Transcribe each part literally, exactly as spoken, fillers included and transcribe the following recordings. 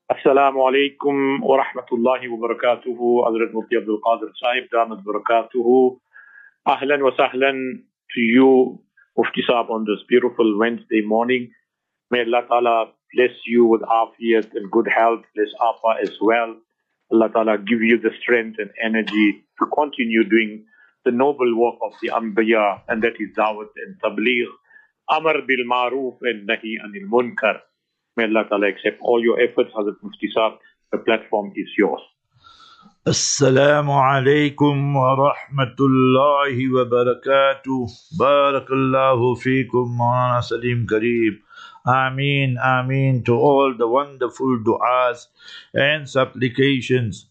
Assalamu alaikum wa rahmatullahi wa barakatuhu. Hazrat Mufti Abdul Qadir Sahib, Damat barakatuhu. Ahlan wa sahlan to you, Mufti Sahib, on this beautiful Wednesday morning. May Allah Ta'ala bless you with afiyat and good health. Bless Afa as well. Allah Ta'ala give you the strength and energy to continue doing the noble work of the Anbiya, and that is Dawat and Tabligh, Amr bil Maroof and Nahi Anil Munkar. May Allah Ta'ala accept all your efforts. Hazrat Mufti Sahib, the platform is yours. Assalamu alaikum wa rahmatullahi wa barakatuh. Barakallahu feekum Maulana Salim Kareem. Ameen, Ameen to all the wonderful du'as and supplications.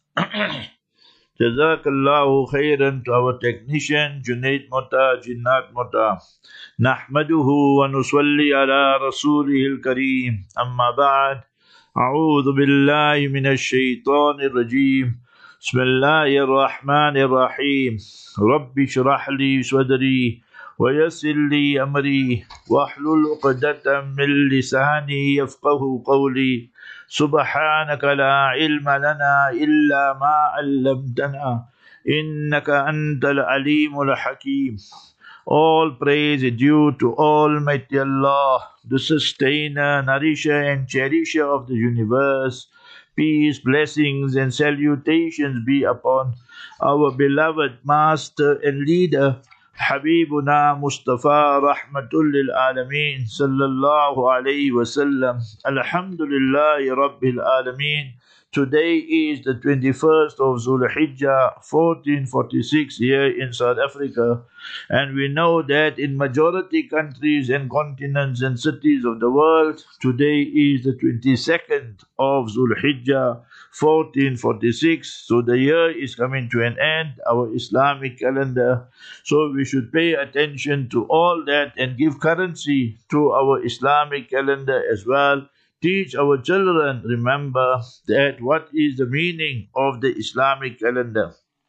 Jazakallahu khairan to our technician Junaid Mota, Jinnat Mota. Nahmaduhu wa nusalli ala rasulihil kareem. Amma ba'd. A'udhu billahi minash shaitanir rajim. Bismillahir rahmanir rahim. Rabbi shrah li sadri wa yassir li amri wahlul 'uqdatam min lisani yafqahu qawli. Subhanaka la ilma lana illa ma 'allamtana innaka antal alimul hakim. All praise is due to Almighty Allah, the sustainer, nourisher and cherisher of the universe. Peace, blessings and salutations be upon our beloved master and leader, Habibuna Mustafa Rahmatul lil Alameen Sallallahu Alaihi Wasallam. Alhamdulillahi Rabbil Alameen. Today is the twenty-first of Zulhijjah, fourteen forty-six here in South Africa, and we know that in majority countries and continents and cities of the world, today is the twenty-second of Zulhijjah, fourteen forty-six. So the year is coming to an end, our Islamic calendar. So we should pay attention to all that and give currency to our Islamic calendar as well. Teach our children, remember that what is the meaning of the Islamic calendar.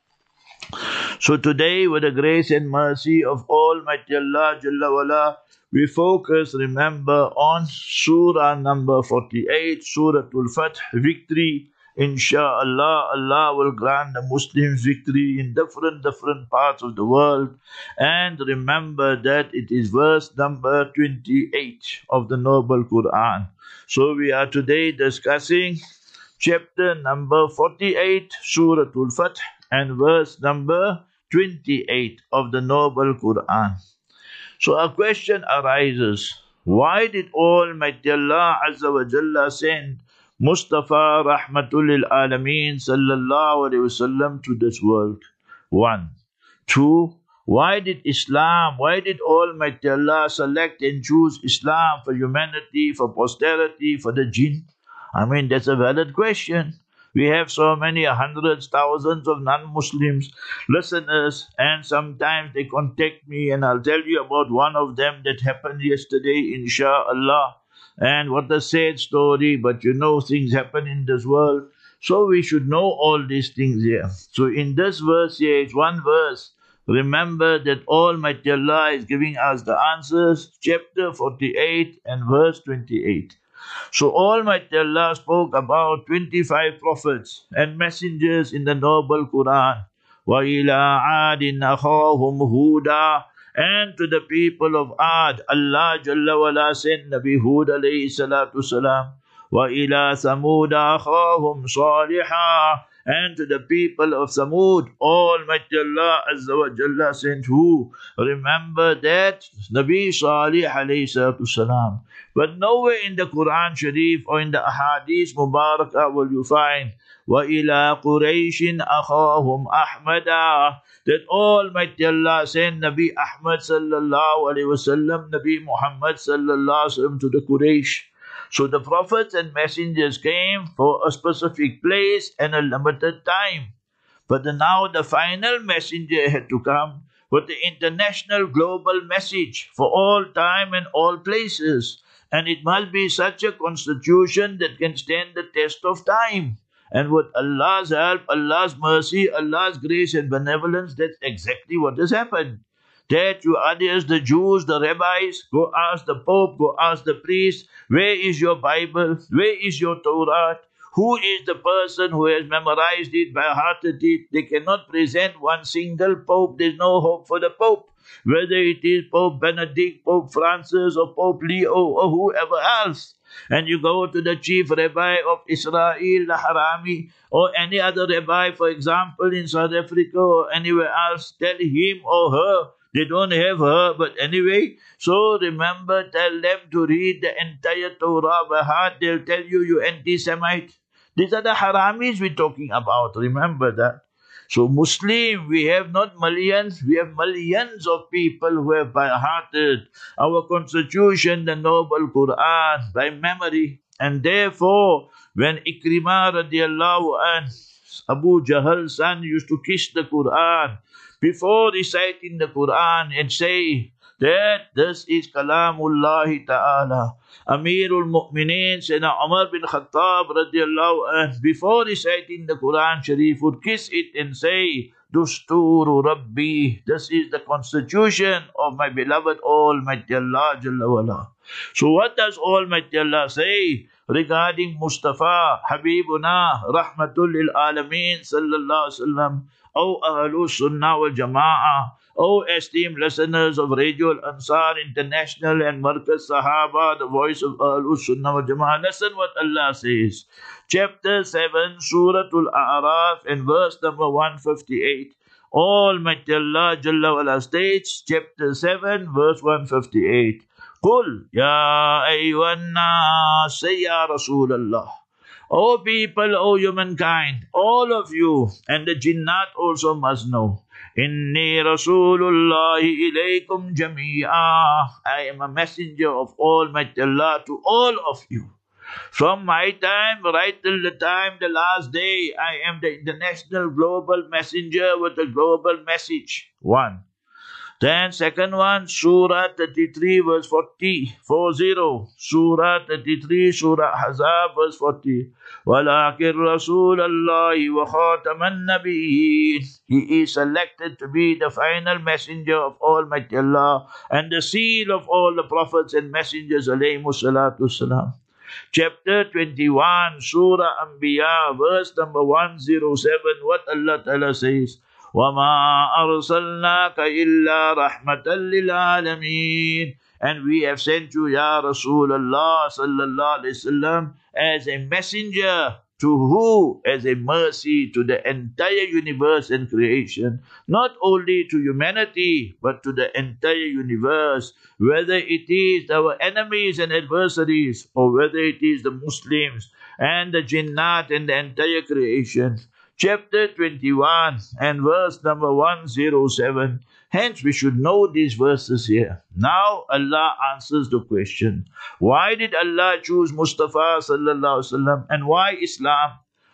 So today, with the grace and mercy of Almighty Allah Jalla wala, we focus, remember, on Surah number forty-eight, Surah Al-Fath, victory. Insha'Allah, Allah will grant the Muslims victory in different, different parts of the world. And remember that it is verse number twenty-eight of the Noble Quran. So we are today discussing chapter number forty-eight, Surah Al-Fath, and verse number twenty-eight of the Noble Quran. So a question arises, why did Almighty Allah Azza wa Jalla send Mustafa Rahmatul lil Alameen Sallallahu Alaihi Wasallam to this world? One. Two. Why did Islam, why did Almighty Allah select and choose Islam for humanity, for posterity, for the jinn? I mean, that's a valid question. We have so many hundreds, thousands of non-Muslims listeners, and sometimes they contact me and I'll tell you about one of them that happened yesterday, inshaAllah. And what a sad story, but you know, things happen in this world. So we should know all these things here. So in this verse here, it's one verse. Remember that Almighty Allah is giving us the answers, chapter forty-eight and verse twenty-eight. So Almighty Allah spoke about twenty-five prophets and messengers in the Noble Quran. وَإِلَىٰ عَادٍ أَخَاهُمْ هُودًا. And to the people of Ad, Allah Jalla wala sent Nabi Hud alayhi salatu salam. وَإِلَىٰ ثَمُودَ أَخَاهُمْ صَالِحًا. And to the people of Samud, Almighty Allah Azza wa Jalla sent who? Remember that Nabi Salih alayhi salatu salam. But nowhere in the Quran Sharif or in the Ahadith Mubarakah will you find وَإِلَىٰ قُرَيْشٍ أَخَاهُمْ أَحْمَدًا. That Almighty Allah sent Nabi Ahmad sallallahu alayhi wasallam, Nabi Muhammad sallallahu alayhi wasallam to the Quraysh. So the prophets and messengers came for a specific place and a limited time. But now the final messenger had to come with the international global message for all time and all places. And it must be such a constitution that can stand the test of time. And with Allah's help, Allah's mercy, Allah's grace and benevolence, that's exactly what has happened. That you others, the Jews, the rabbis, go ask the Pope, go ask the priest, where is your Bible? Where is your Torah? Who is the person who has memorized it by hearted it? They cannot present one single Pope. There's no hope for the Pope. Whether it is Pope Benedict, Pope Francis, or Pope Leo, or whoever else. And you go to the chief rabbi of Israel, the Harami, or any other rabbi, for example, in South Africa or anywhere else, tell him or her. They don't have her, but anyway. So remember, tell them to read the entire Torah by heart. They'll tell you, you anti-Semite. These are the Haramis we're talking about. Remember that. So Muslim, we have not millions, we have millions of people who have by hearted our constitution, the noble Quran, by memory. And therefore, when Ikrimah radiallahu anh, Abu Jahl's son, used to kiss the Quran, before reciting the Quran and say that this is Kalamullahi Ta'ala. Amirul Mu'mineen, Sayyidina Umar bin Khattab radiallahu anh, before reciting the Quran Sharif, would kiss it and say, Dusturu Rabbi, this is the constitution of my beloved Almighty Allah Jalla wala. So what does Almighty Allah say regarding Mustafa, Habibuna, Rahmatul lil Alameen, Sallallahu Alaihi Wasallam, O Ahlul Sunnah wal Jama'ah, O esteemed listeners of Radio Al-Ansar International and Markaz Sahaba, the voice of Ahlul Sunnah wal Jama'ah. Listen what Allah says. Chapter seven, Surah Al-A'raf, and verse number one fifty-eight. Almighty Allah Jalla wala states, chapter seven, verse one fifty-eight. Qul, Ya ayyuhan nas, say Ya Rasulallah. O people, O humankind, all of you, and the jinnat also must know. Inni Rasulullahi ilaykum jami'a. I am a messenger of Almighty Allah to all of you. From my time right till the time, the last day, I am the international global messenger with a global message. One. Then second one, Surah thirty-three, verse forty, forty. Surah thirty-three, Surah Ahzab, verse forty. وَلَكِنْ رَسُولَ اللَّهِ وَخَاتَمَ النَّبِيِّينَ. He is selected to be the final messenger of Almighty Allah and the seal of all the prophets and messengers, alayhimu salatu salam. Chapter twenty-one, Surah Anbiya, verse number one oh seven, what Allah Ta'ala says, وَمَا أَرْسَلْنَاكَ إِلَّا رَحْمَةً لِلْعَالَمِينَ. And we have sent you, Ya Rasulullah sallallahu alayhi wasallam, as a messenger to who? As a mercy to the entire universe and creation. Not only to humanity, but to the entire universe. Whether it is our enemies and adversaries, or whether it is the Muslims and the jinnat and the entire creation. Chapter twenty-one and verse number one oh seven. Hence we should know these verses here. Now Allah answers the question. Why did Allah choose Mustafa sallallahu alaihi wasallam and why Islam?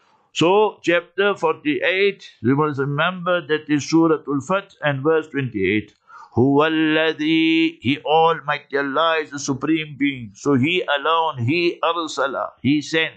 So chapter forty-eight, we must remember that is Surah Al-Fath and verse twenty-eight. Huwalladhi, He Almighty Allah is the Supreme Being. So He alone, He arsala, He sent.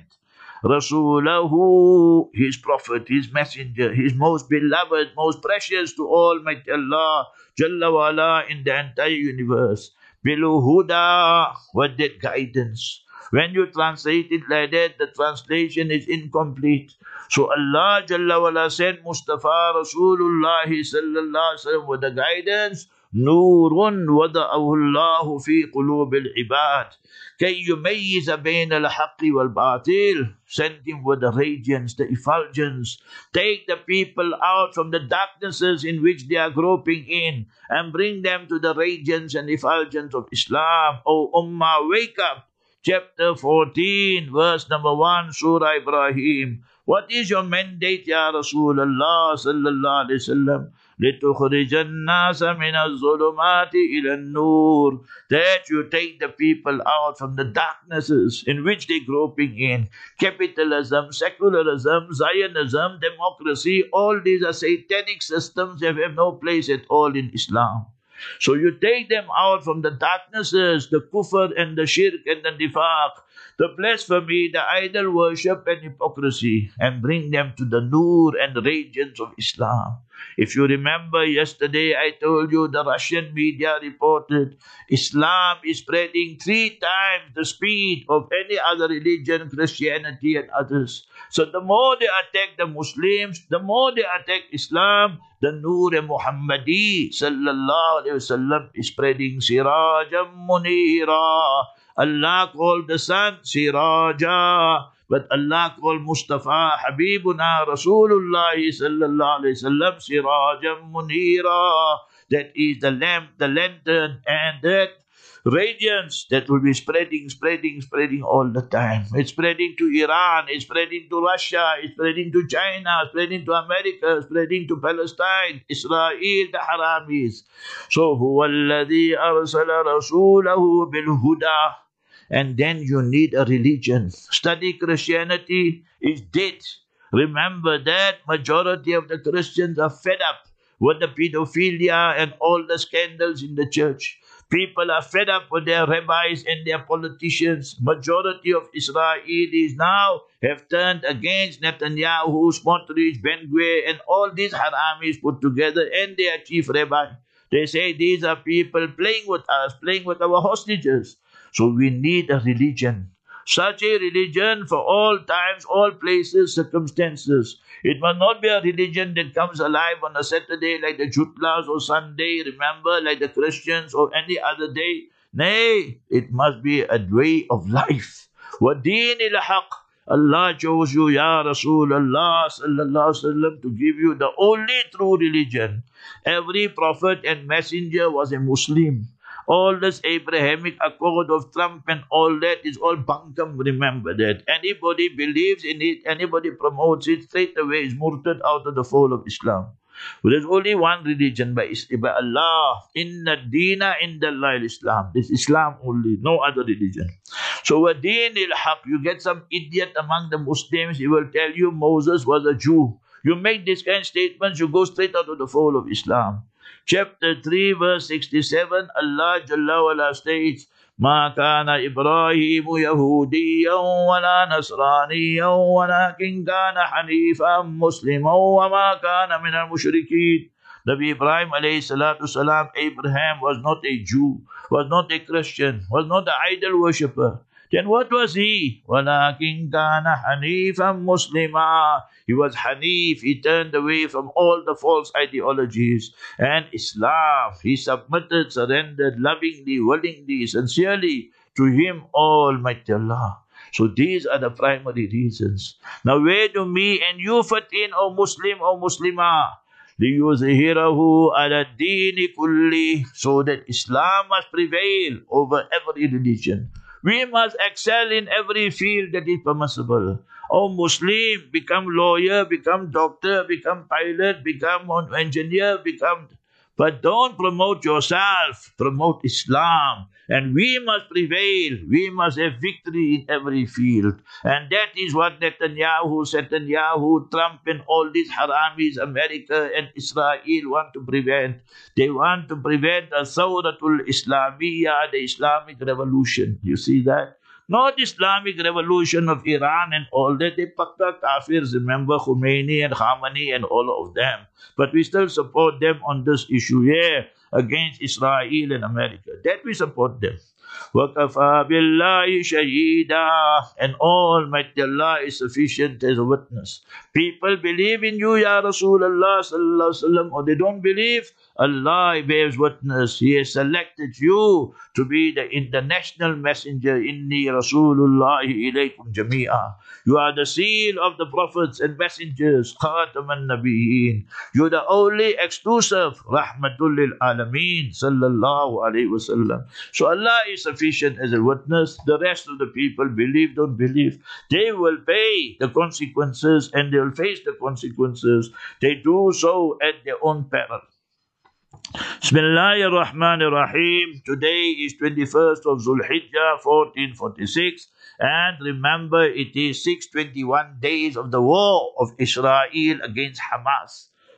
Rasulahu, His Prophet, His Messenger, His most beloved, most precious to Almighty Allah, Jalla wala, in the entire universe. Bilu huda, what that guidance. When you translate it like that, the translation is incomplete. So Allah Jalla wala sent Mustafa Rasulullah sallallahu alaihi wasallam with the guidance. Nurun wada'ahu Allahu fi qulubil ibad. Kay yumayyiza bayna al-haqqi wal-batil. Send him with the radiance, the effulgence. Take the people out from the darknesses in which they are groping in and bring them to the radiance and effulgence of Islam. O Ummah, wake up. Chapter fourteen, verse number one, Surah Ibrahim. What is your mandate, Ya Rasulullah sallallahu alayhi wasallam? لِتُخْرِجَ النَّاسَ مِنَ الظُّلُمَاتِ إِلَى النُّورِ. That you take the people out from the darknesses in which they're groping in. Capitalism, secularism, Zionism, democracy, all these are satanic systems that have no place at all in Islam. So you take them out from the darknesses, the kufr and the shirk and the nifaq. the blasphemy, the idol worship and hypocrisy, and bring them to the nur and radiance of Islam. If you remember yesterday, I told you the Russian media reported Islam is spreading three times the speed of any other religion, Christianity and others. So the more they attack the Muslims, the more they attack Islam, the Nur Muhammadi sallallahu alayhi wasallam is spreading Sirajam Munira. Allah called the sun Siraja, but Allah called Mustafa Habibuna Rasulullah sallallahu alayhi wasallam Sirajam Munira. That is the lamp, the lantern, and that radiance that will be spreading, spreading, spreading all the time. It's spreading to Iran, it's spreading to Russia, it's spreading to China, spreading to America, spreading to Palestine, Israel, the Haramis. So, huwa alladhi arsala rasulahu bil huda. And then you need a religion. Study Christianity is dead. Remember that majority of the Christians are fed up with the pedophilia and all the scandals in the church. People are fed up with their rabbis and their politicians. Majority of Israelis now have turned against Netanyahu, Smotrich, Ben-Gvir, and all these haramis put together and their chief rabbi. They say these are people playing with us, playing with our hostages. So we need a religion. Such a religion for all times, all places, circumstances. It must not be a religion that comes alive on a Saturday like the Jutlas or Sunday, remember, like the Christians or any other day. Nay, it must be a way of life. وَدِينِ الْحَقِّ. Allah chose you, Ya Rasulullah sallallahu alaihi wasallam, to give you the only true religion. Every prophet and messenger was a Muslim. All this Abrahamic Accord of Trump and all that is all bunkum, remember that. Anybody believes in it, anybody promotes it, straight away is murtad out of the fold of Islam. Well, there's only one religion by, by Allah. Inna deena indallahi al-Islam. This Islam only, no other religion. So, wa deen il-haq, you get some idiot among the Muslims, he will tell you Moses was a Jew. You make this kind of statements, you go straight out of the fold of Islam. Chapter three, verse sixty-seven, Allah Jalla wala states, مَا كَانَ إِبْرَاهِيمُ يَهُودِيًّا وَلَا نَصْرَانِيًّا وَلَكِنْ كَانَ حَنِيفًا مُسْلِمًا وَمَا كَانَ مِنَ الْمُشْرِكِينَ. Nabi Ibrahim alayhi salatu salam, Abraham was not a Jew, was not a Christian, was not an idol worshipper. Then what was he? وَلَكِنْ كَانَ حَنِيفًا مُسْلِمًا. He was Hanif, he turned away from all the false ideologies. And Islam, he submitted, surrendered lovingly, willingly, sincerely to him, Almighty Allah. So these are the primary reasons. Now where do me and you fit in, O Muslim, O Muslimah? لِيُظْهِرَهُ عَلَى الدِّينِ كُلِّهِ. So that Islam must prevail over every religion. We must excel in every field that is permissible. Oh Muslim, become lawyer, become doctor, become pilot, become engineer, become... But don't promote yourself, promote Islam. And we must prevail, we must have victory in every field. And that is what Netanyahu, Netanyahu, Trump and all these haramis, America and Israel want to prevent. They want to prevent the Sawratul Islamiyya, the Islamic revolution. You see that? Not Islamic revolution of Iran and all that. They pakka kafirs, remember Khomeini and Khamenei and all of them. But we still support them on this issue here against Israel and America. That we support them. وَكَفَى بِاللَّهِ شَهِيدًا. And Almighty Allah is sufficient as a witness. People believe in you, Ya Rasulullah sallallahu alaihi wasallam, or they don't believe, Allah bears witness. He has selected you to be the international messenger. Inni Rasulullahi ilaykum jami'a. You are the seal of the prophets and messengers. Khataman Nabiyyin. You are the only exclusive Rahmatul lil Alameen sallallahu alayhi wasallam. So Allah is sufficient as a witness. The rest of the people believe, don't believe. They will pay the consequences and they will face the consequences. They do so at their own peril. Bismillahir Rahmanir Rahim. Today is twenty-first of Zulhijjah, fourteen forty-six. And remember, it is six hundred twenty-one days of the war of Israel against Hamas.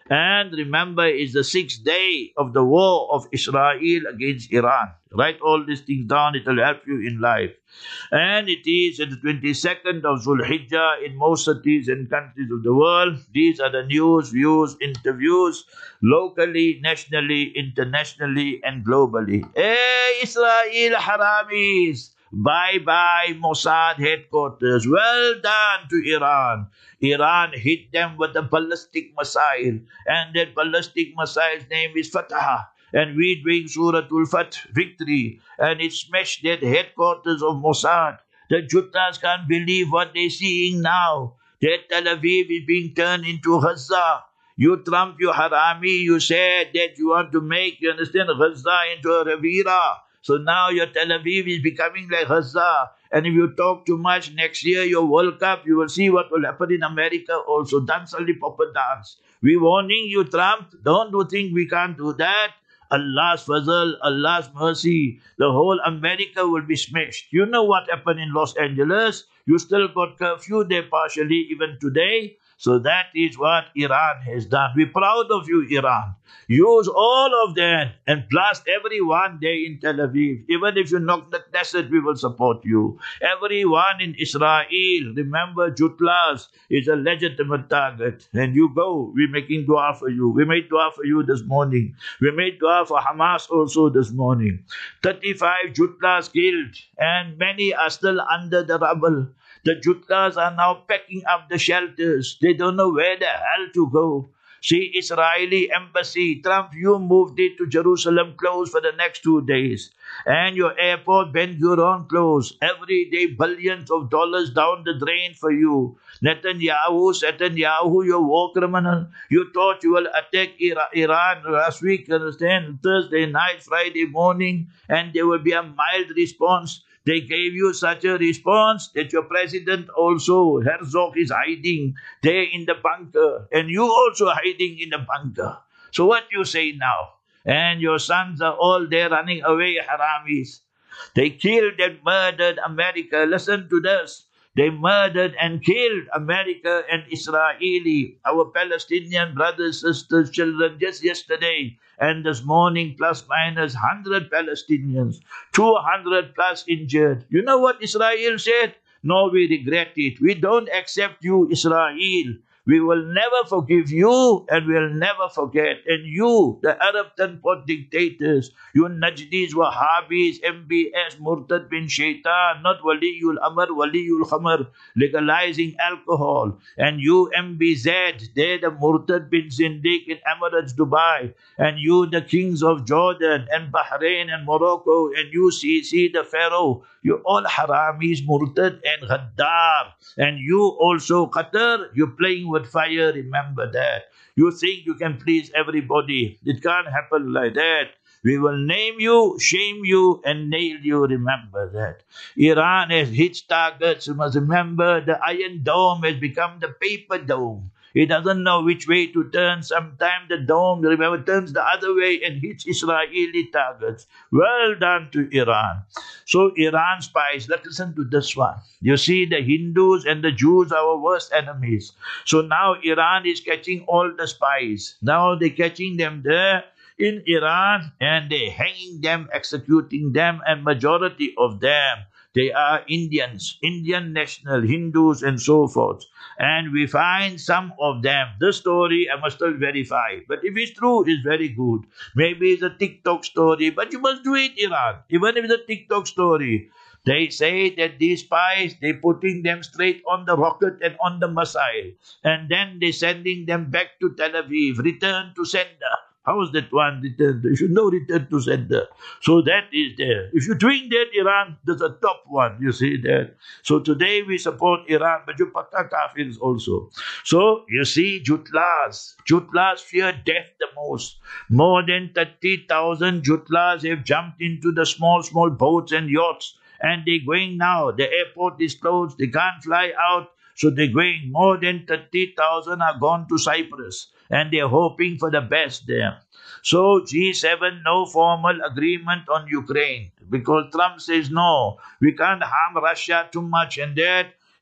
And remember, it's the sixth day of the war of Israel against Iran. Write all these things down, it will help you in life. And it is at the twenty-second of Zulhijjah in most cities and countries of the world. These are the news, views, interviews, locally, nationally, internationally, and globally. Hey, Israel Haramis! Bye-bye, Mossad headquarters. Well done to Iran. Iran hit them with a ballistic missile, and that ballistic missile's name is Fatah. And we bring Suratul Fath, victory, and it smashed that headquarters of Mossad. The Jutlas can't believe what they're seeing now. That Tel Aviv is being turned into Gaza. You Trump, you Harami, you said that you want to make, you understand, Gaza into a Rivera. So now your Tel Aviv is becoming like Gaza. And if you talk too much next year, your World Cup, you will see what will happen in America also. Dance only proper dance. We warning you, Trump, don't you think we can't do that? Allah's fazl, Allah's mercy, the whole America will be smashed. You know what happened in Los Angeles? You still got curfew there partially even today. So that is what Iran has done. We're proud of you, Iran. Use all of that and blast everyone there in Tel Aviv. Even if you knock the Knesset, we will support you. Everyone in Israel, remember Jutlas is a legitimate target. And you go, we're making dua for you. We made dua for you this morning. We made dua for Hamas also this morning. thirty-five Jutlas killed, and many are still under the rubble. The Jutlas are now packing up the shelters. They don't know where the hell to go. See, Israeli embassy, Trump, you moved it to Jerusalem closed for the next two days. And your airport, Ben Gurion, closed. Every day, billions of dollars down the drain for you. Netanyahu, Netanyahu, you're war criminal. You thought you will attack Iran last week, understand, Thursday night, Friday morning, and there will be a mild response. They gave you such a response that your president also, Herzog, is hiding there in the bunker. And you also hiding in the bunker. So what you say now? And your sons are all there running away, Haramis. They killed and murdered America. Listen to this. They murdered and killed America and Israeli, our Palestinian brothers, sisters, children, just yesterday. And this morning, plus minus one hundred Palestinians, two hundred plus injured. You know what Israel said? No, we regret it. We don't accept you, Israel. We will never forgive you, and we'll never forget. And you, the Arab ten-pot dictators, you Najdis, Wahhabis, M B S, Murtad bin Shaitan, not Waliyul Amr, Waliyul Khamr, legalizing alcohol. And you, M B Z, they're the Murtad bin Zindiq in Emirates, Dubai. And you, the kings of Jordan and Bahrain and Morocco. And you, Sisi, the Pharaoh. You all Haramis, Murtad and Ghaddar. And you also, Qatar, you're playing with fire, remember that. You think you can please everybody. It can't happen like that. We will name you, shame you, and nail you, remember that. Iran has hit targets, you must remember the Iron Dome has become the paper dome. It doesn't know which way to turn. Sometimes the dome, remember, turns the other way and hits Israeli targets. Well done to Iran. So Iran spies, let's listen to this one. You see, the Hindus and the Jews are our worst enemies. So now Iran is catching all the spies. Now they're catching them there in Iran and they're hanging them, executing them, and majority of them, they are Indians, Indian national, Hindus and so forth. And we find some of them. This story I must still verify. But if it's true, it's very good. Maybe it's a TikTok story, but you must do it, Iran. Even if it's a TikTok story. They say that these spies, they're putting them straight on the rocket and on the missile. And then they're sending them back to Tel Aviv. Return to sender. How is that one return? You should know return to sender. So that is there. If you're doing that, Iran, there's a top one. You see that. So today we support Iran, but you pata kafirs also. So you see, Jutlas. Jutlas fear death the most. More than thirty thousand Jutlas have jumped into the small, small boats and yachts. And they're going now. The airport is closed. They can't fly out. So they're going. More than thirty thousand are gone to Cyprus. And they're hoping for the best there. So G seven, no formal agreement on Ukraine. Because Trump says, no, we can't harm Russia too much. And that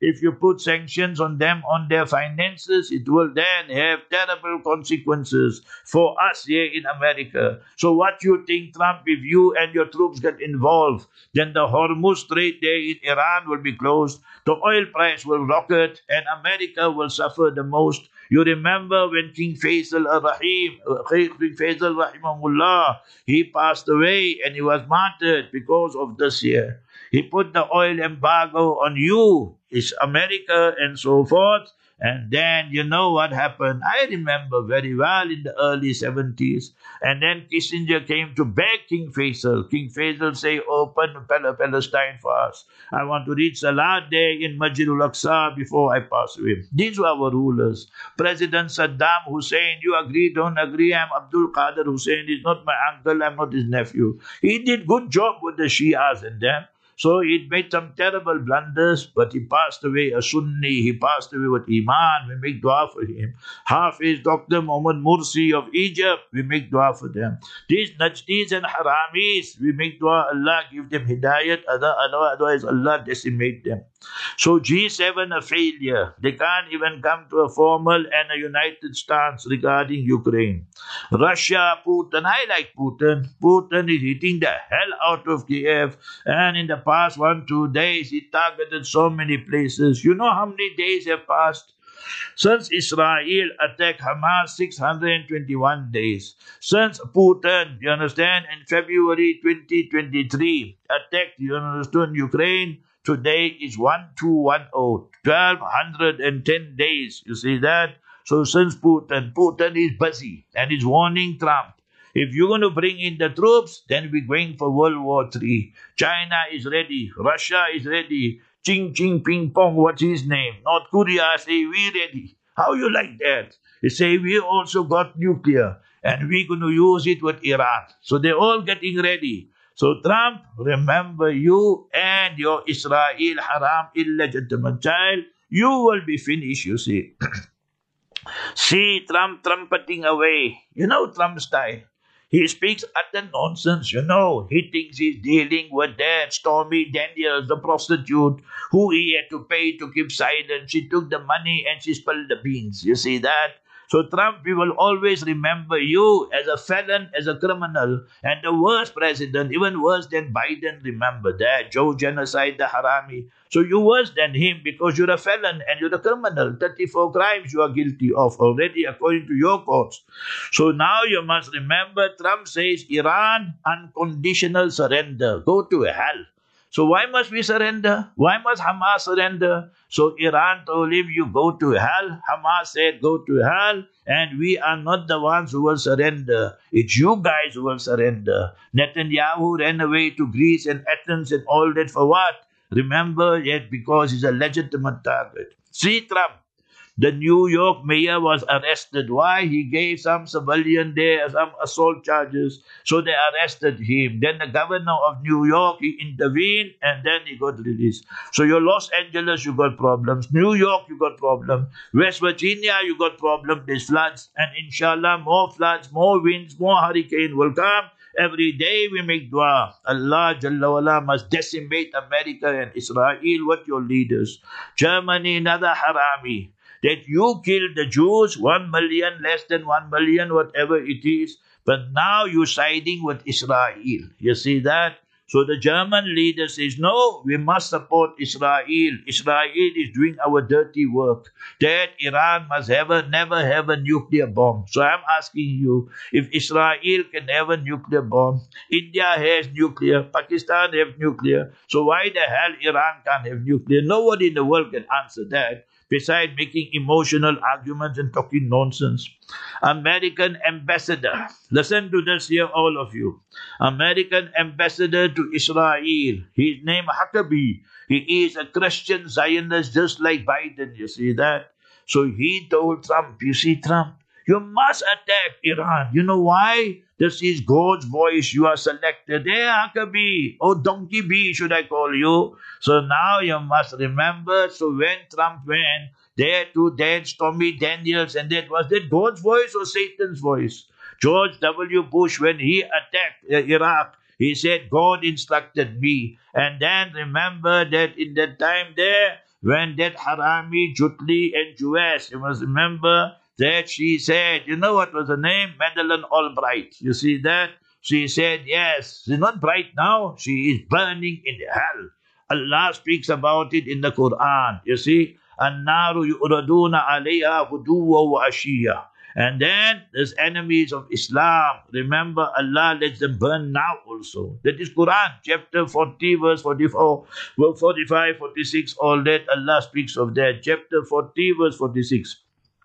If you put sanctions on them, on their finances, it will then have terrible consequences for us here in America. So what you think, Trump, if you and your troops get involved, then the Hormuz Strait there in Iran will be closed, the oil price will rocket, and America will suffer the most. You remember when King Faisal al-Rahim, King Faisal Rahimahullah, he passed away and he was martyred because of this here. He put the oil embargo on you, it's America and so forth. And then you know what happened. I remember very well in the early seventies. And then Kissinger came to beg King Faisal. King Faisal say, open Palestine for us. I want to read Salat there in Masjid al-Aqsa before I pass away. These were our rulers. President Saddam Hussein, you agree, don't agree, I'm Abdul Qadir Hussein. He's not my uncle, I'm not his nephew. He did good job with the Shias and them. So he made some terrible blunders, but he passed away a Sunni. He passed away with Iman. We make dua for him. Hafiz Doctor Muhammad Mursi of Egypt, we make dua for them. These Najdis and Haramis, we make dua, Allah give them hidayat, otherwise Allah decimate them. So G seven a failure. They can't even come to a formal and a united stance regarding Ukraine. Russia, Putin, I like Putin. Putin is hitting the hell out of Kiev, and in the past one, two days, he targeted so many places. You know how many days have passed? Since Israel attacked Hamas, six hundred twenty-one days. Since Putin, you understand, in February twenty twenty-three, attacked, you understand, Ukraine, today is one two one zero, twelve ten days. You see that? So since Putin, Putin is busy and is warning Trump. If you're going to bring in the troops, then we're going for World War Three. China is ready. Russia is ready. Ching Ching Ping Pong, what's his name? North Korea say, we ready. How you like that? They say, we also got nuclear, and we're going to use it with Iran. So they're all getting ready. So Trump, remember you and your Israel haram illegitimate child, you will be finished, you see. See Trump trumpeting away. You know Trump style. He speaks utter nonsense, you know. He thinks he's dealing with that Stormy Daniels, the prostitute, who he had to pay to keep silent. She took the money and she spilled the beans. You see that? So Trump, we will always remember you as a felon, as a criminal, and the worst president, even worse than Biden, remember that. Joe Genocide, the Harami. So you're worse than him because you're a felon and you're a criminal. thirty-four crimes you are guilty of already according to your courts. So now you must remember, Trump says, Iran, unconditional surrender. Go to hell. So why must we surrender? Why must Hamas surrender? So Iran told him, you go to hell. Hamas said, go to hell. And we are not the ones who will surrender. It's you guys who will surrender. Netanyahu ran away to Greece and Athens and all that for what? Remember, yet because he's a legitimate target. See Trump. The New York mayor was arrested. Why? He gave some civilian there some assault charges. So they arrested him. Then the governor of New York, he intervened and then he got released. So your Los Angeles, you got problems. New York, you got problems. West Virginia, you got problems. There's floods. And inshallah, more floods, more winds, more hurricane will come. Every day we make dua. Allah Jalla wala must decimate America and Israel with your leaders. Germany, another harami. That you killed the Jews, one million, less than one million, whatever it is. But now you're siding with Israel. You see that? So the German leader says, no, we must support Israel. Israel is doing our dirty work. That Iran must have a, never have a nuclear bomb. So I'm asking you, if Israel can have a nuclear bomb, India has nuclear, Pakistan has nuclear, so why the hell Iran can't have nuclear? Nobody in the world can answer that. Besides making emotional arguments and talking nonsense. American ambassador. Listen to this here, all of you. American ambassador to Israel. His name Huckabee. He is a Christian Zionist just like Biden. You see that? So he told Trump, you see Trump, you must attack Iran. You know why? This is God's voice. You are selected. Hey, Huckabee. Oh, Donkey Bee, should I call you? So now you must remember. So when Trump went there to then Stormy Daniels, and that was that God's voice or Satan's voice? George W. Bush, when he attacked uh, Iraq, he said, God instructed me. And then remember that in that time there, when that Harami, Jutli and Jewess, you must remember that she said, you know what was her name? Madeleine Albright. You see that? She said, yes, she's not bright now, she is burning in hell. Allah speaks about it in the Quran. You see, An-naru yu'raduna alayha huduwa wa ashiya. And then there's enemies of Islam. Remember, Allah lets them burn now also. That is Quran, chapter forty, verse forty-four, forty-five, forty-six, all that. Allah speaks of that. Chapter forty, verse forty-six.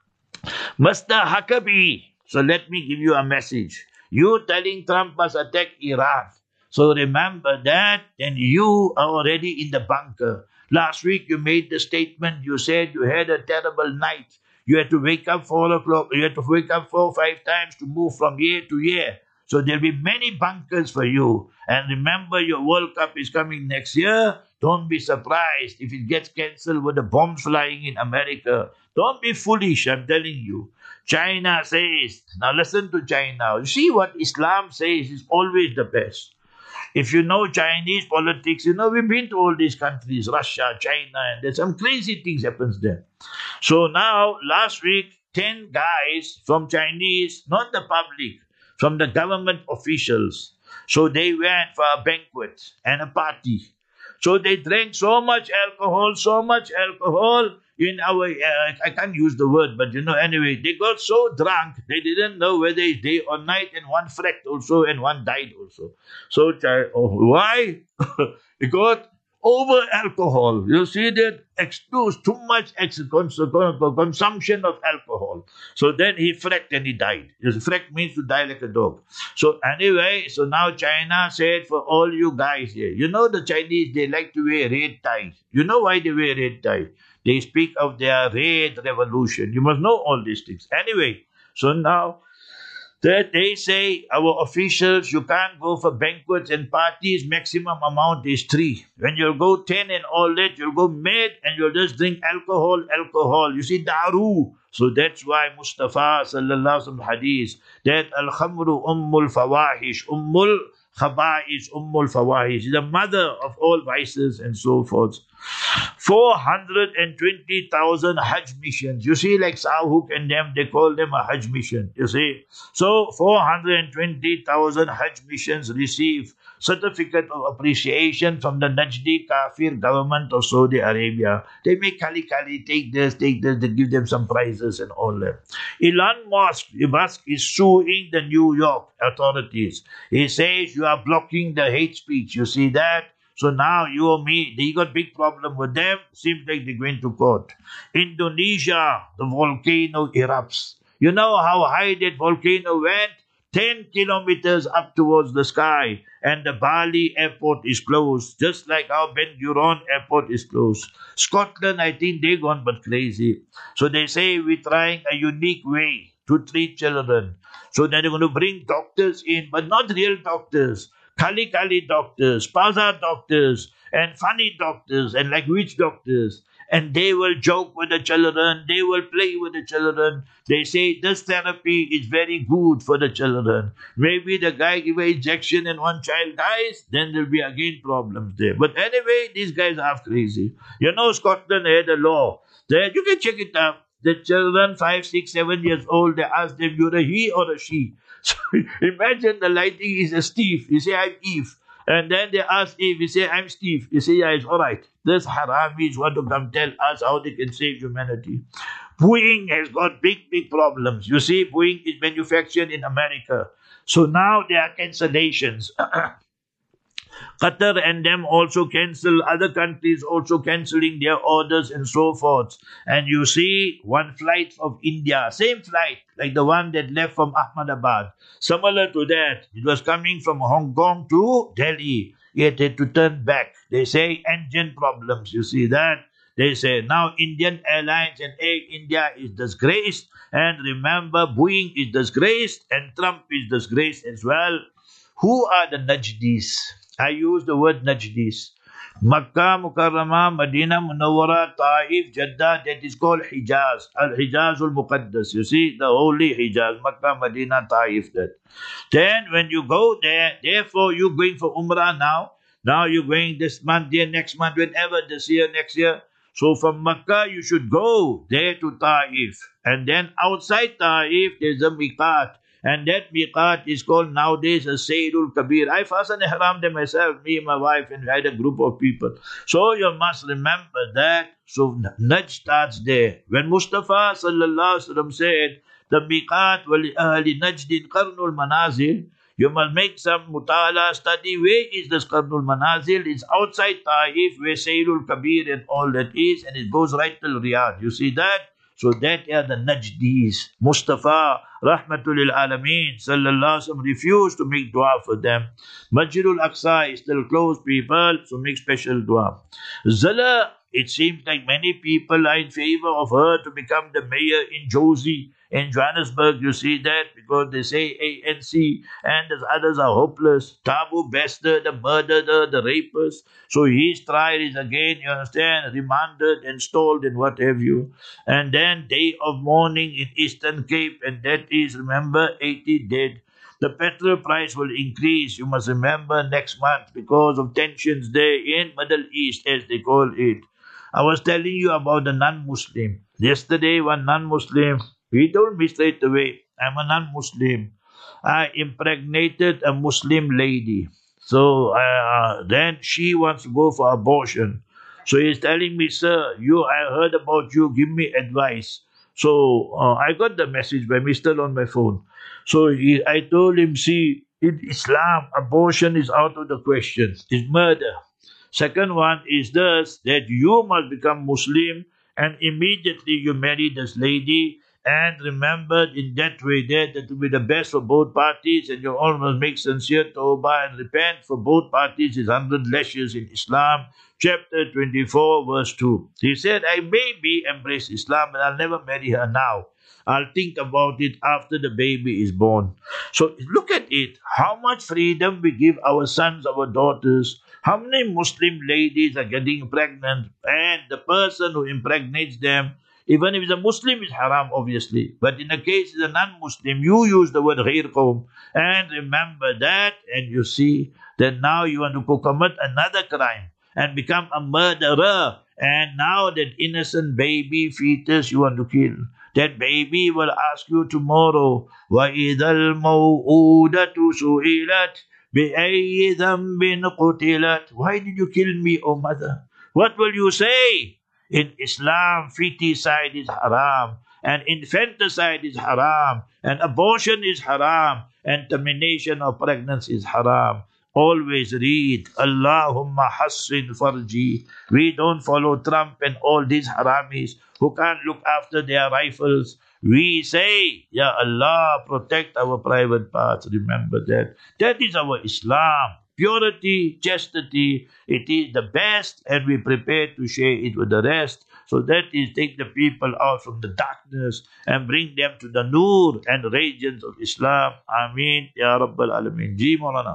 Mister Huckabee, so let me give you a message. You telling Trump must attack Iran. So remember that, and you are already in the bunker. Last week you made the statement, you said you had a terrible night. You had to wake up four o'clock, you had to wake up four or five times to move from year to year. So there'll be many bunkers for you. And remember, your World Cup is coming next year. Don't be surprised if it gets cancelled with the bombs flying in America. Don't be foolish, I'm telling you. China says, now listen to China. You see what Islam says is always the best. If you know Chinese politics, you know we've been to all these countries, Russia, China, and there's some crazy things happens there. So now, last week, ten guys from Chinese, not the public, from the government officials. So they went for a banquet and a party. So they drank so much alcohol, so much alcohol in our, uh, I can't use the word, but you know, anyway, they got so drunk, they didn't know whether it's day or night, and one freaked also, and one died also. So, oh, why? Because over alcohol. You see that excuse too much ex- consumption of alcohol. So then he freaked and he died. Freaked means to die like a dog. So anyway, so now China said for all you guys here, you know the Chinese, they like to wear red ties. You know why they wear red ties? They speak of their red revolution. You must know all these things. Anyway, so now that they say, our officials, you can't go for banquets and parties, maximum amount is three. When you'll go ten and all that, you'll go mad and you'll just drink alcohol, alcohol. You see, daru. So that's why Mustafa sallallahu alaihi wasallam hadith, that al-khamru ummul fawahish, ummul khaba'is, ummul fawahish, the mother of all vices and so forth. four hundred twenty thousand Hajj missions. You see, like Sahuk and them, they call them a Hajj mission. You see, so four hundred twenty thousand Hajj missions receive certificate of appreciation from the Najdi Kafir government of Saudi Arabia. They make kali kali, take this, take this, they give them some prizes and all that. Elon Musk, Musk is suing the New York authorities. He says you are blocking the hate speech. You see that? So now you or me, they got big problem with them. Seems like they're going to court. Indonesia, the volcano erupts. You know how high that volcano went? ten kilometers up towards the sky. And the Bali airport is closed. Just like our Ben Gurion airport is closed. Scotland, I think they gone but crazy. So they say we're trying a unique way to treat children. So then they're going to bring doctors in, but not real doctors. Kali Kali doctors, Paza doctors, and funny doctors, and like witch doctors. And they will joke with the children, they will play with the children. They say this therapy is very good for the children. Maybe the guy give an injection and one child dies, then there'll be again problems there. But anyway, these guys are crazy. You know, Scotland had a law that you can check it out. The children, five, six, seven years old, they ask them, you're a he or a she. So imagine the lighting is a Steve. You say, I'm Eve. And then they ask Eve, you say, I'm Steve. You say, yeah, it's all right. This Haramis want to come tell us how they can save humanity. Boeing has got big, big problems. You see, Boeing is manufactured in America. So now there are cancellations. Qatar and them also cancel, other countries also cancelling their orders and so forth. And you see, one flight of India, same flight, like the one that left from Ahmedabad. Similar to that, it was coming from Hong Kong to Delhi. Yet they had to turn back. They say engine problems, you see that? They say now Indian Airlines and Air India is disgraced. And remember, Boeing is disgraced and Trump is disgraced as well. Who are the Najdis? I use the word Najdis. Makkah, Mukarramah, Medina, Munawwara, Taif, Jeddah, that is called Hijaz. Al-Hijaz al-Muqaddas. You see, the holy Hijaz, Makkah, Medina, Taif. That. Then when you go there, therefore you're going for Umrah now. Now you're going this month, there, next month, whenever, this year, next year. So from Makkah you should go there to Ta'if. And then outside Ta'if there's a miqat. And that miqat is called nowadays a Sayyidul Kabir. I fastened ihram there myself, me and my wife, and we had a group of people. So you must remember that. So Najd starts there. When Mustafa sallallahu alaihi wasallam said, the miqat wali ahli Najdin qarnul manazil, you must make some mutala study. Where is this qarnul manazil? It's outside Ta'if, where Sayyidul Kabir and all that is, and it goes right till Riyadh. You see that? So that are the Najdis. Mustafa, Rahmatul lil Alameen, sallallahu alaihi wasallam, refused to make dua for them. Masjidul Aqsa is still closed, people, so make special dua. Zala, it seems like many people are in favor of her to become the mayor in Josie, in Johannesburg. You see that? Because they say A N C and the others are hopeless. Tabu Bester, the murderer, the rapist. So his trial is again, you understand, remanded, installed, and what have you. And then day of mourning in Eastern Cape, and that is, remember, eighty dead. The petrol price will increase, you must remember, next month because of tensions there in Middle East, as they call it. I was telling you about the non-Muslim. Yesterday, one non-Muslim, he told me straight away, I'm a non-Muslim. I impregnated a Muslim lady. So uh, then she wants to go for abortion. So he's telling me, sir, you, I heard about you, give me advice. So uh, I got the message by me, still on my phone. So he, I told him, see, in Islam, abortion is out of the question. It's murder. Second one is this, that you must become Muslim and immediately you marry this lady, and remember in that way that that will be the best for both parties, and you all must make sincere tawbah and repent for both parties is hundred lashes in Islam, chapter twenty-four, verse two. He said, I maybe embrace Islam, but I'll never marry her now. I'll think about it after the baby is born. So look at it, how much freedom we give our sons, our daughters. How many Muslim ladies are getting pregnant, and the person who impregnates them, even if it's a Muslim, is haram, obviously. But in the case of a non-Muslim, you use the word ghair qawm. And remember that, and you see that now you want to commit another crime and become a murderer. And now that innocent baby fetus you want to kill. That baby will ask you tomorrow, وَإِذَا الْمَوْءُودَةُ سُئِلَتْ بِأَيِّ ذَنْبٍ قُتِلَتْ. Why did you kill me, O mother? What will you say? In Islam, feticide is haram, and infanticide is haram, and abortion is haram, and termination of pregnancy is haram. Always read, Allahumma hassin farji. We don't follow Trump and all these haramis who can't look after their rifles. We say, Ya Allah, protect our private parts. Remember that. That is our Islam. Purity, chastity, it is the best, and we prepare to share it with the rest. So that is, take the people out from the darkness and bring them to the nur and radiance of Islam. Ameen. Ya Rabbal Alameen. Ji Maulana.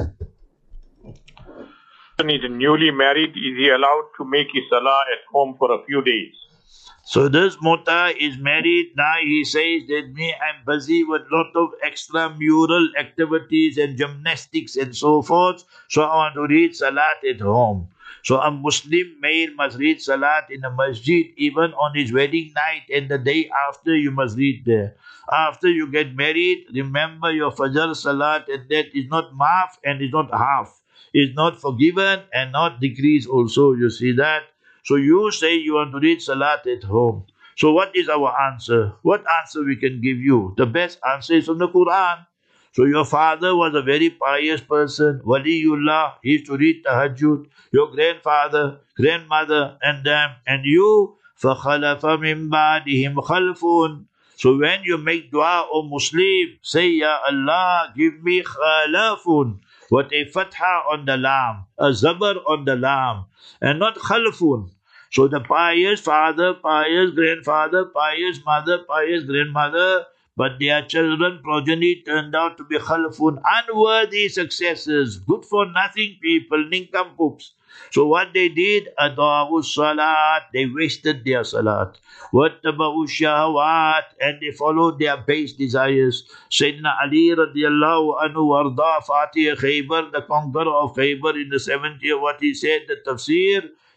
Is newly married, is he allowed to make his salah at home for a few days? So this Mota is married. Now he says that me, I'm busy with lot of extramural activities and gymnastics and so forth. So I want to read Salat at home. So a Muslim male must read Salat in a masjid even on his wedding night, and the day after you must read there. After you get married, remember your Fajr Salat, and that is not maaf and is not half. Is not forgiven and not decreased also. You see that? So you say you want to read Salat at home. So what is our answer? What answer we can give you? The best answer is from the Quran. So your father was a very pious person, Waliullah, he used to read Tahajjud. Your grandfather, grandmother, and them, and you, فَخَلَفَ مِن بَعْدِهِمْ خَلْفٌ. So when you make dua, O Muslim, say, Ya Allah, give me khalafun. What a fatha on the lam, a zabar on the lam, and not khalfun. So the pious father, pious grandfather, pious mother, pious grandmother, but their children, progeny turned out to be khalfun, unworthy successors, good for nothing people, nincompoops. So what they did, adawus salat, they wasted their salat. Wattaba'u shahawat, and they followed their base desires. Sayyidina Ali radiallahu anhu warda Fatih Khaybar, the conqueror of Khaybar in the seventh year, what he said, the tafsir,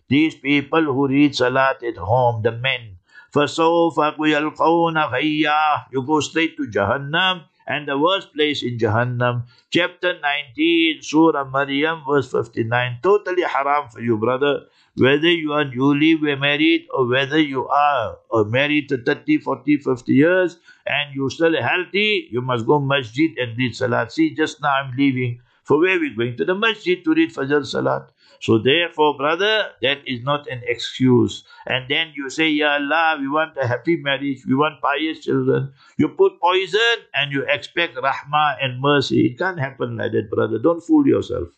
these people who read Salat at home, the men, فَسَوْفَ يَلْقَوْنَ غَيَّا, you go straight to Jahannam, and the worst place in Jahannam. Chapter nineteen, Surah Maryam, verse fifty-nine. Totally haram for you, brother. Whether you are newly married or whether you are or married to thirty, forty, fifty years and you're still healthy, you must go masjid and read Salat. See, just now I'm leaving. For where are we going? To the masjid to read Fajr Salat. So therefore, brother, that is not an excuse. And then you say, Ya Allah, we want a happy marriage, we want pious children. You put poison and you expect rahmah and mercy. It can't happen like that, brother. Don't fool yourself.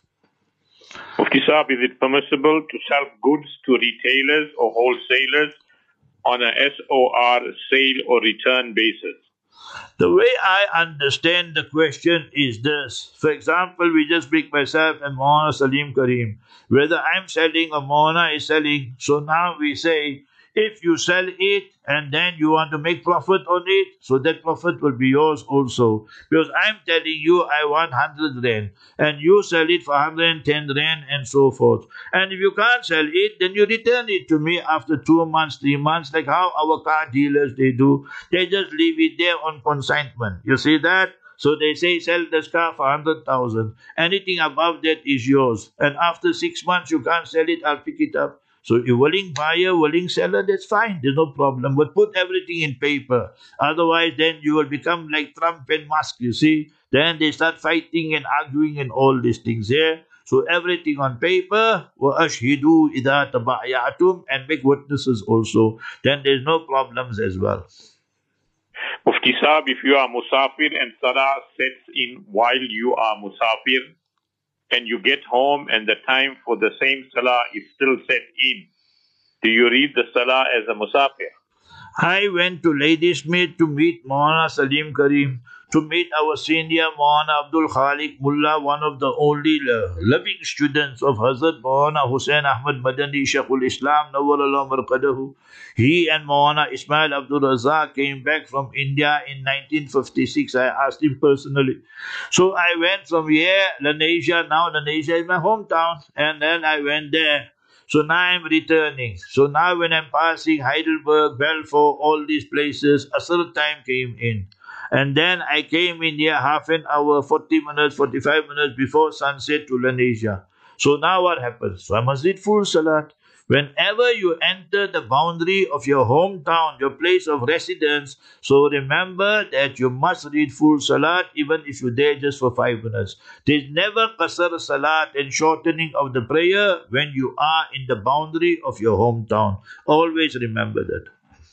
Mufti Saab, is it permissible to sell goods to retailers or wholesalers on a S O R, sale or return basis? The way I understand the question is this. For example, we just pick myself and Maulana Salim Kareem. Whether I'm selling or Maulana is selling. So now we say, if you sell it and then you want to make profit on it, so that profit will be yours also. Because I'm telling you I want one hundred rand and you sell it for one hundred ten rand and so forth. And if you can't sell it, then you return it to me after two months, three months, like how our car dealers, they do. They just leave it there on consignment. You see that? So they say, sell this car for one hundred thousand. Anything above that is yours. And after six months, you can't sell it, I'll pick it up. So a willing buyer, willing seller, that's fine. There's no problem. But put everything in paper. Otherwise, then you will become like Trump and Musk, you see. Then they start fighting and arguing and all these things here. So everything on paper, وَأَشْهِدُوا إِذَا تَبَعْيَعْتُمْ, and make witnesses also. Then there's no problems as well. Mufti Saab, if you are musafir and salah sets in while you are musafir, and you get home and the time for the same salah is still set in, do you read the salah as a musafir? I went to Ladysmith to meet Maulana Salim Kareem, to meet our senior Maulana Abdul Khaliq Mullah, one of the only uh, living students of Hazrat Maulana Hussain Ahmad Madani, Shaykhul Islam, Nawwarallahu Marqadahu. He and Maulana Ismail Abdul Razak came back from India in nineteen fifty-six. I asked him personally. So I went from here, Lanesia, now Lanesia is my hometown, and then I went there. So now I'm returning. So now when I'm passing Heidelberg, Belfort, all these places, Asr time came in. And then I came in here half an hour, forty minutes, forty-five minutes before sunset to Lanesia. So now what happens? So I must read full Salat. Whenever you enter the boundary of your hometown, your place of residence, so remember that you must read full Salat even if you're there just for five minutes. There's never qasar Salat and shortening of the prayer when you are in the boundary of your hometown. Always remember that.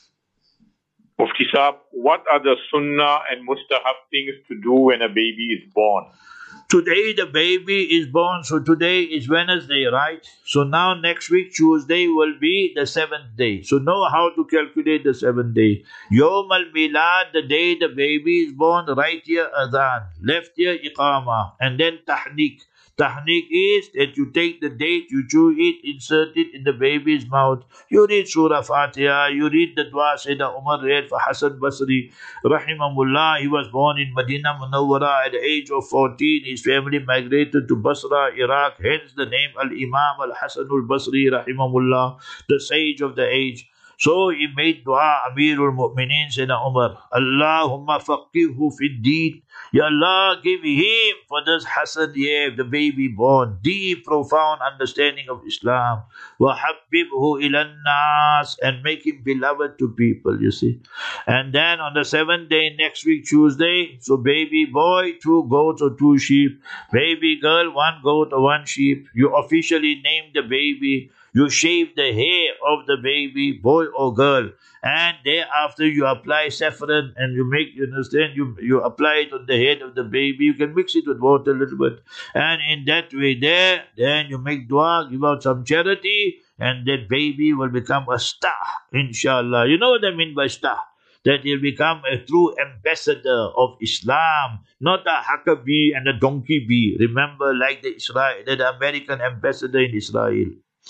Mufti Saab, what are the sunnah and mustahab things to do when a baby is born? Today the baby is born, so today is Wednesday, right? So now next week, Tuesday, will be the seventh day. So know how to calculate the seventh day. Yawm al-Milad, the day the baby is born, right here Adhan, left here Iqamah, and then Tahniq. Tahniq is that you take the date, you chew it, insert it in the baby's mouth. You read Surah Fatiha, you read the dua Sayyidina Umar read for Hassan Basri, Rahimahullah. He was born in Medina Munawwara at the age of fourteen. His family migrated to Basra, Iraq, hence the name Al-Imam Al-Hasan Al-Basri, Rahimahullah, the sage of the age. So he made dua, Amirul Mu'mineen Sayyidina Umar, Allahumma faqihhu fid deen. Ya Allah, give him, for this Hassan here, the baby born, deep, profound understanding of Islam. Wa habbibhu ilan nas, and make him beloved to people, you see. And then on the seventh day, next week, Tuesday, so baby boy, two goats or two sheep. Baby girl, one goat or one sheep. You officially name the baby. You shave the hair of the baby, boy or girl, and thereafter you apply saffron and you make, you understand, you, you apply it on the head of the baby. You can mix it with water a little bit, and in that way there, then you make dua, give out some charity, and that baby will become a star, inshallah. You know what I mean by star? That he'll become a true ambassador of Islam, not a haka bee and a donkey bee. Remember, like the Israel, the American ambassador in Israel.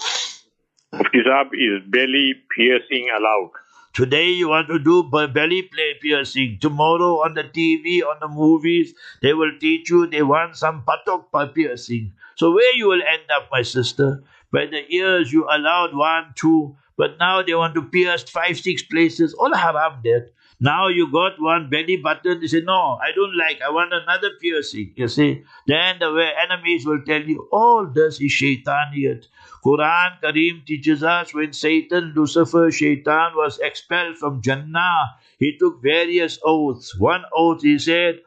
Mufti Saab, is belly piercing allowed? Today you want to do belly play piercing. Tomorrow on the T V, on the movies, they will teach you they want some patok piercing. So where you will end up, my sister? By the ears you allowed one, two, but now they want to pierce five, six places. All haram that. Now you got one belly button, they say, no, I don't like, I want another piercing, you see. Then the way enemies will tell you, all this is shaitaniyat. Quran Kareem teaches us when Satan, Lucifer, Shaitan was expelled from Jannah, he took various oaths. One oath he said,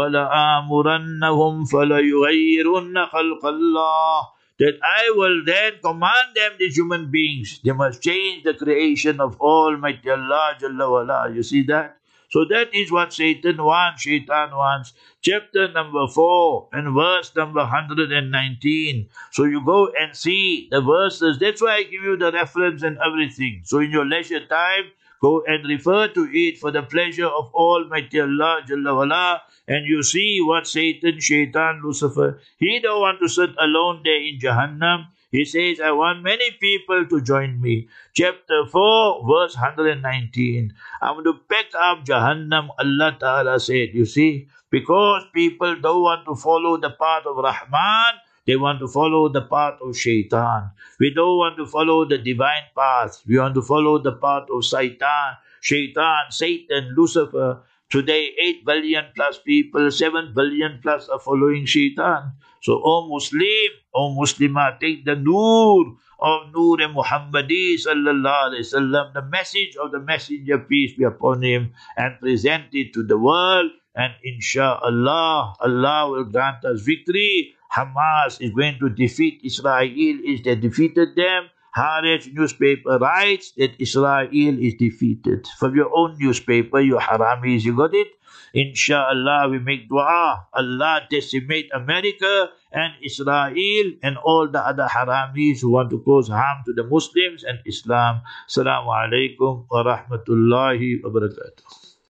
وَلَآمُرَنَّهُمْ فَلَيُغَيِّرُنَّ خَلْقَ اللَّهِ, that I will then command them, these human beings, they must change the creation of Almighty Allah Jalla wala. You see that? So that is what Satan wants, Shaitan wants. Chapter number four and verse number one hundred nineteen. So you go and see the verses. That's why I give you the reference and everything. So in your leisure time, go and refer to it for the pleasure of Almighty Allah Jalla wala. And you see what Satan, Shaitan, Lucifer, he don't want to sit alone there in Jahannam. He says, I want many people to join me. Chapter four, verse one hundred nineteen. I'm going to pack up Jahannam, Allah Ta'ala said. You see, because people don't want to follow the path of Rahman, they want to follow the path of Shaitan. We don't want to follow the divine path. We want to follow the path of Satan, Shaitan, Satan, Lucifer. Today, eight billion plus people, seven billion plus are following Shaitan. So, O Muslim, O Muslimah, take the Noor of Noor Muhammadi sallallahu alayhi wasallam, the message of the Messenger, peace be upon him, and present it to the world. And inshallah, Allah will grant us victory. Hamas is going to defeat Israel. Is they defeated them? Haaretz newspaper writes that Israel is defeated. From your own newspaper, you haramis, you got it? Inshallah, we make dua. Allah decimate America and Israel and all the other haramis who want to cause harm to the Muslims and Islam. Assalamu alaikum wa rahmatullahi wa barakatuh.